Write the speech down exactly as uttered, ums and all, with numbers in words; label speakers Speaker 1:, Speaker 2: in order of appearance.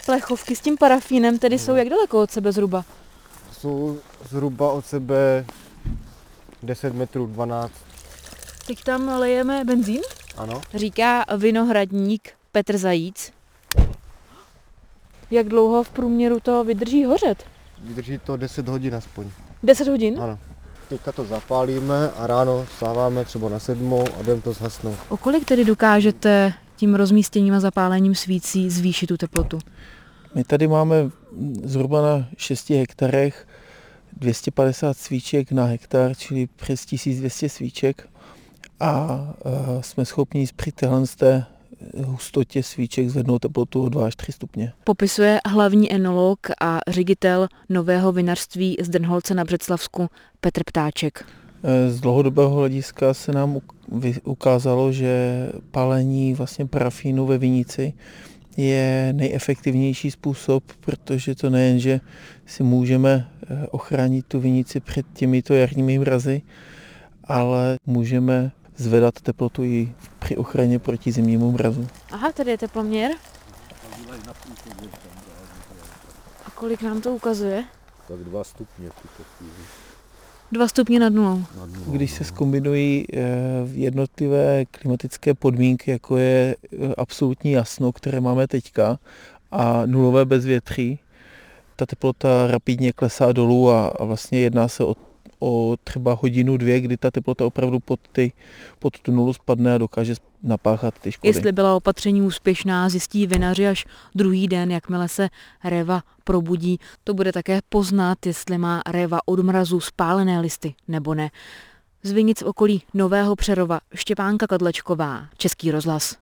Speaker 1: plechovky s tím parafínem tedy jsou jak daleko od sebe zhruba?
Speaker 2: Jsou zhruba od sebe deset metrů, dvanáct.
Speaker 1: Teď tam lejeme benzín?
Speaker 2: Ano.
Speaker 1: Říká vinohradník Petr Zajíc. Jak dlouho v průměru to vydrží hořet?
Speaker 2: Vydrží to deset hodin aspoň.
Speaker 1: deset hodin?
Speaker 2: Ano. Teďka to zapálíme a ráno vstáváme třeba na sedmou a jdem to zhasnout.
Speaker 1: O kolik tedy dokážete tím rozmístěním a zapálením svící zvýšit tu teplotu?
Speaker 3: My tady máme zhruba na šesti hektarech dvě stě padesát svíček na hektar, čili přes tisíc dvě stě svíček a e, jsme schopni při téhle z té hustotě svíček zvednout teplotu o dva až tři stupně.
Speaker 1: Popisuje hlavní enolog a ředitel nového vinařství z Drnholce na Břeclavsku Petr Ptáček.
Speaker 3: Z dlouhodobého hlediska se nám ukázalo, že palení vlastně parafínu ve vinici je nejefektivnější způsob, protože to nejen, že si můžeme ochránit tu vinici před těmito jarními mrazy, ale můžeme zvedat teplotu i při ochraně proti zimnímu mrazu.
Speaker 1: Aha, tady je teploměr. A kolik nám to ukazuje?
Speaker 2: Tak dva stupně v tuto chvíli.
Speaker 1: Dva stupně nad nulou.
Speaker 3: Když se zkombinují jednotlivé klimatické podmínky, jako je absolutní jasno, které máme teďka, a nulové bezvětří, ta teplota rapidně klesá dolů a, a vlastně jedná se o, o třeba hodinu, dvě, kdy ta teplota opravdu pod, ty, pod tu nulu spadne a dokáže napáchat ty škody.
Speaker 1: Jestli byla opatření úspěšná, zjistí vinaři až druhý den, jakmile se réva probudí. To bude také poznat, jestli má réva od mrazu spálené listy nebo ne. Z vinic v okolí Nového Přerova Štěpánka Kadlečková, Český rozhlas.